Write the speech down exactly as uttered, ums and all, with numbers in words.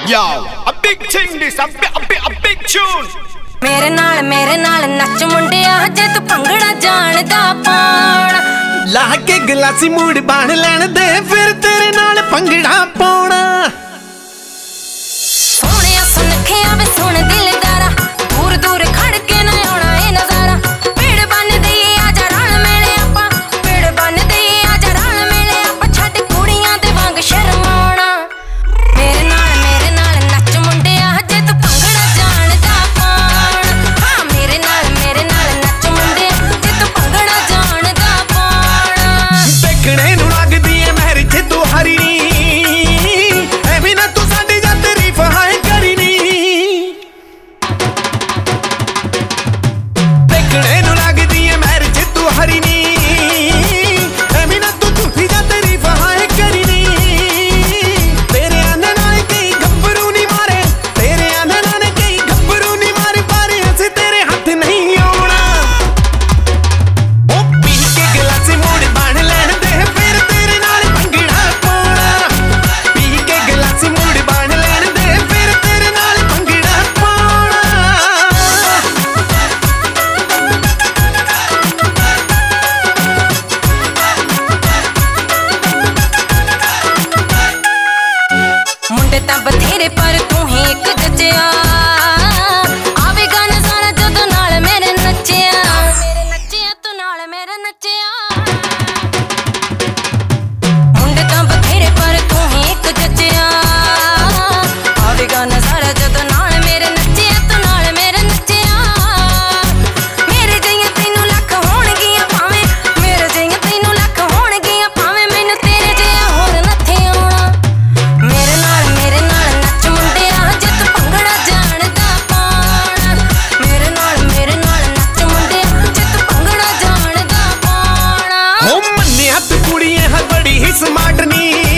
Yo, a big thing this, a big, a big, a big tune. मेरे नाल मेरे नाल नच मुंडिया जे तू भंगड़ा जानदा पाउणा ला के गलासी मूड बाण लैण दे फिर तेरे नाल भंगड़ा पाउणा सोहणिया सुनखिया वे सुन दिलदारा दूर दूर खड़ के ना आउणा ए नजारा पेड़ बन दे आजा रल मेले आपां पेड़ बन दे आजा रल मेले आपां छड्ड कुड़ियां दे वांग शर्माउणा मेरे नाल मेरे नाल नच मुंडिया जे तू भंगड़ा जानदा पाउणा हां मेरे नाल मेरे नाल नच मुंडिया जे तू भंगड़ा जानदा पाउणा देखणे नूं लगदी ऐ महर जे तू हरी ऐਵੇਂ ना तू साडी जा तारीफ हाय करी नी देखणे नूं लगदी ऐ महर जे तू हरी नी ऐਵੇਂ ना तू झूठी जा तारीफ हाय करी नी तेरे आने नाल कई गब्बरू नी मारे तेरे आने नाल कई गब्बरू नी मारे पर असीं तेरे हत्थ नहीं आउणा ओ पी के गलासी मूड बण लैण दे फिर तेरे नाल भंगड़ा पाउणा पी के गलासी मूड बण लैण दे फिर तेरे नाल भंगड़ा पाउणा मुंडे तां बथेरे पर तू ही एक जच्चिया आवेगा नज़ारा जदों नाल मेरे नच्चिया मेरे नच्चिया तू नाल मेरे नच्चिया मुंडे तां बथेरे पर तू ही एक जच्चिया आवेगा नज़ारा जदों नाल मेरे नच्चिया तू नाल मेरे नच्चिया मेरे जिहियां तैनूं लख होणगियां भावें मेरे जिहियां तैनूं लख होणगियां भावें मैनूं तेरे जिहा होर नत्थे आउणा मेरे नाल मेरे नाल नच मुंडिया जे तू भंगड़ा जानदा पाउणा मेरे नाल मेरे नाल नच मुंडिया जे तू भंगड़ा जानदा पाउणा हो मन्निया तू कुड़िए है बड़ी ही स्मार्ट नी